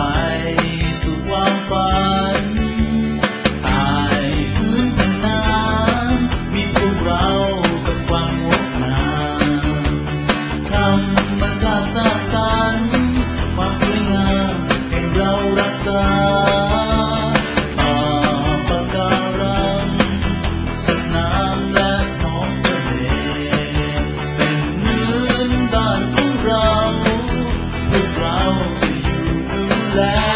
สู่ความฝันใต้พื้นแผ่นน้ำมีพวกเรากับความงดงามธรรมชาติสร้างสรรค์ความสวยงามให้เรารักษาป่าปะการังสัตว์น้ำและท้องทะเลเป็นเหมือนบ้านของเราพวกเราจะอยู่ดูแล